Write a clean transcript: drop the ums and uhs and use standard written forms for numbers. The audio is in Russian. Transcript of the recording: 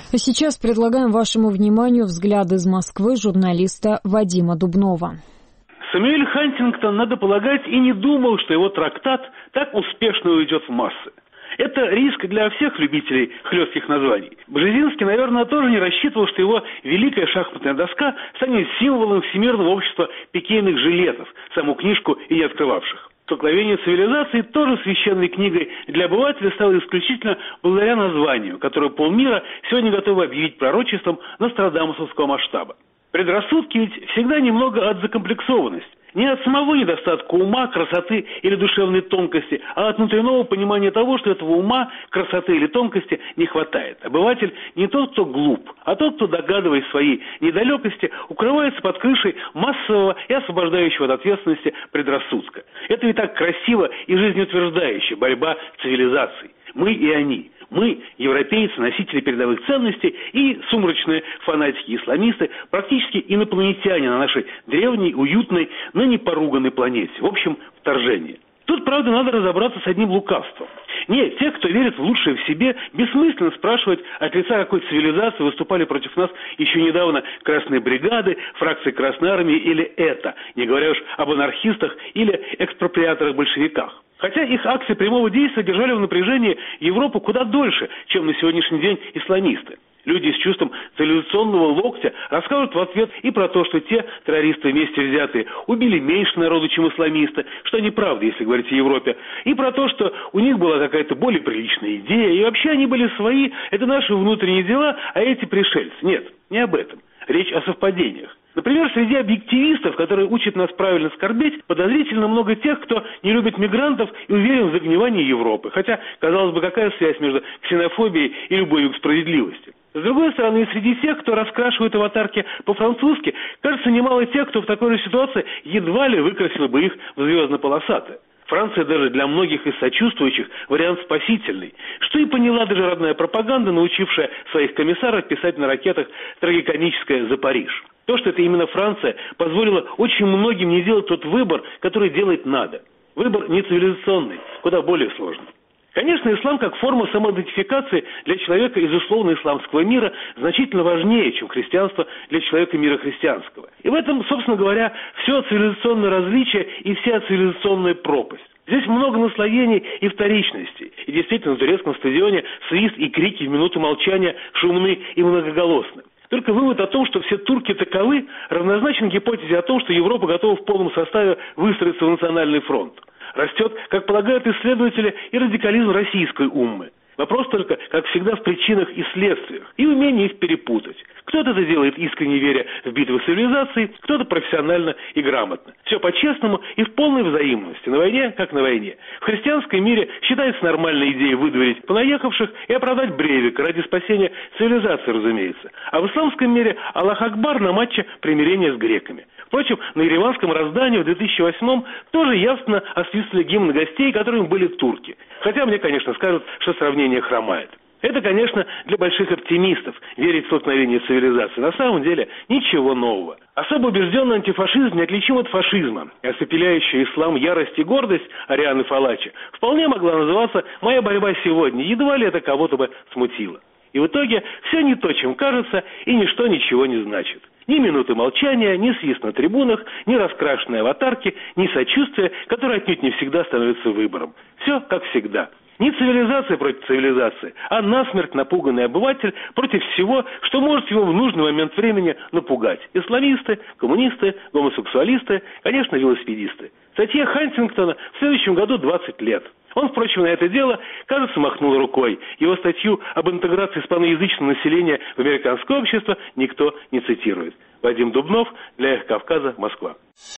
А сейчас предлагаем вашему вниманию взгляд из Москвы журналиста Вадима Дубнова. Сэмюэль Хантингтон, надо полагать, и не думал, что его трактат так успешно уйдет в массы. Это риск для всех любителей хлестких названий. Бжезинский, наверное, тоже не рассчитывал, что его великая шахматная доска станет символом Всемирного общества пикейных жилетов, саму книжку и не открывавших. «Столкновение цивилизаций» тоже священной книгой для обывателя стало исключительно благодаря названию, которое полмира сегодня готовы объявить пророчеством нострадамусовского масштаба. Предрассудки ведь всегда немного от закомплексованности. Не от самого недостатка ума, красоты или душевной тонкости, а от внутреннего понимания того, что этого ума, красоты или тонкости не хватает. Обыватель не тот, кто глуп, а тот, кто, догадываясь своей недалекости, укрывается под крышей массового и освобождающего от ответственности предрассудка. Это ведь так красиво и жизнеутверждающе — борьба цивилизаций. Мы и они. Мы, европейцы, носители передовых ценностей, и сумрачные фанатики-исламисты, практически инопланетяне на нашей древней, уютной, но не поруганной планете. В общем, вторжение. Тут, правда, надо разобраться с одним лукавством. Нет, те, кто верит в лучшее в себе, бессмысленно спрашивать, от лица какой цивилизации выступали против нас еще недавно красные бригады, фракции Красной Армии или это, не говоря уж об анархистах или экспроприаторах-большевиках. Хотя их акции прямого действия держали в напряжении Европу куда дольше, чем на сегодняшний день исламисты. Люди с чувством цивилизационного локтя расскажут в ответ и про то, что те террористы вместе взятые убили меньше народу, чем исламисты, что неправда, если говорить о Европе, и про то, что у них была какая-то более приличная идея, и вообще они были свои, это наши внутренние дела, а эти пришельцы. Нет, не об этом. Речь о совпадениях. Например, среди объективистов, которые учат нас правильно скорбеть, подозрительно много тех, кто не любит мигрантов и уверен в загнивании Европы. Хотя, казалось бы, какая связь между ксенофобией и любовью к справедливости? С другой стороны, среди тех, кто раскрашивает аватарки по-французски, кажется, немало тех, кто в такой же ситуации едва ли выкрасил бы их в звездно-полосатое. Франция даже для многих из сочувствующих вариант спасительный, что и поняла даже родная пропаганда, научившая своих комиссаров писать на ракетах трагикомическое «За Париж». То, что это именно Франция, позволило очень многим не делать тот выбор, который делать надо. Выбор не цивилизационный, куда более сложный. Конечно, ислам как форма самоидентификации для человека из условно-исламского мира значительно важнее, чем христианство для человека мира христианского. И в этом, собственно говоря, все цивилизационное различие и вся цивилизационная пропасть. Здесь много наслоений и вторичностей. И действительно, на турецком стадионе свист и крики в минуту молчания шумны и многоголосны. Только вывод о том, что все турки таковы, равнозначен гипотезе о том, что Европа готова в полном составе выстроиться в национальный фронт. Растет, как полагают исследователи, и радикализм российской уммы. Вопрос только, как всегда, в причинах и следствиях, и умении их перепутать. Кто-то это делает искренне веря в битвы цивилизаций, кто-то профессионально и грамотно. Все по-честному и в полной взаимности. На войне, как на войне. В христианском мире считается нормальной идеей выдворить понаехавших и оправдать Брейвика ради спасения цивилизации, разумеется. А в исламском мире Аллах Акбар на матче примирения с греками. Впрочем, на ереванском раздании в 2008-м тоже явственно освистывали гимн гостей, которыми были турки. Хотя мне, конечно, скажут, что сравнение хромает. Это, конечно, для больших оптимистов верить в столкновение цивилизаций. На самом деле ничего нового. Особо убежденный антифашизм неотличим от фашизма. Ослепляющий ислам ярость и гордость Арианы Фалачи вполне могла называться «Моя борьба сегодня». Едва ли это кого-то бы смутило. И в итоге все не то, чем кажется, и ничто ничего не значит. Ни минуты молчания, ни свист на трибунах, ни раскрашенные аватарки, ни сочувствие, которое отнюдь не всегда становится выбором. Все как всегда. Не цивилизация против цивилизации, а насмерть напуганный обыватель против всего, что может его в нужный момент времени напугать. Исламисты, коммунисты, гомосексуалисты, конечно, велосипедисты. Статье Хантингтона в следующем году 20 лет. Он, впрочем, на это дело, кажется, махнул рукой. Его статью об интеграции испаноязычного населения в американское общество никто не цитирует. Вадим Дубнов, для «Эхо Кавказа», Москва.